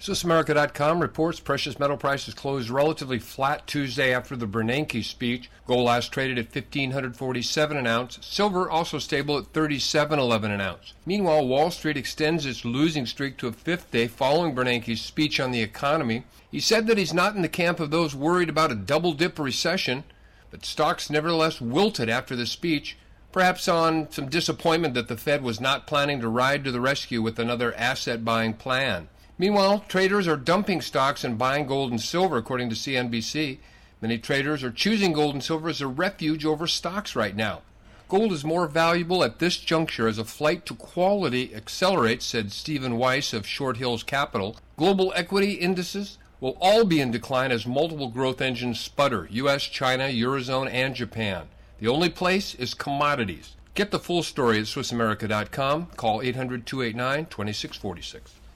SwissAmerica.com reports precious metal prices closed relatively flat Tuesday after the Bernanke speech. Gold last traded at $1,547 an ounce. Silver also stable at $37.11 an ounce. Meanwhile, Wall Street extends its losing streak to a fifth day following Bernanke's speech on the economy. He said that he's not in the camp of those worried about a double-dip recession, but stocks nevertheless wilted after the speech, perhaps on some disappointment that the Fed was not planning to ride to the rescue with another asset-buying plan. Meanwhile, traders are dumping stocks and buying gold and silver, according to CNBC. Many traders are choosing gold and silver as a refuge over stocks right now. Gold is more valuable at this juncture as a flight to quality accelerates, said Stephen Weiss of Short Hills Capital. Global equity indices will all be in decline as multiple growth engines sputter: U.S., China, Eurozone, and Japan. The only place is commodities. Get the full story at SwissAmerica.com. Call 800-289-2646.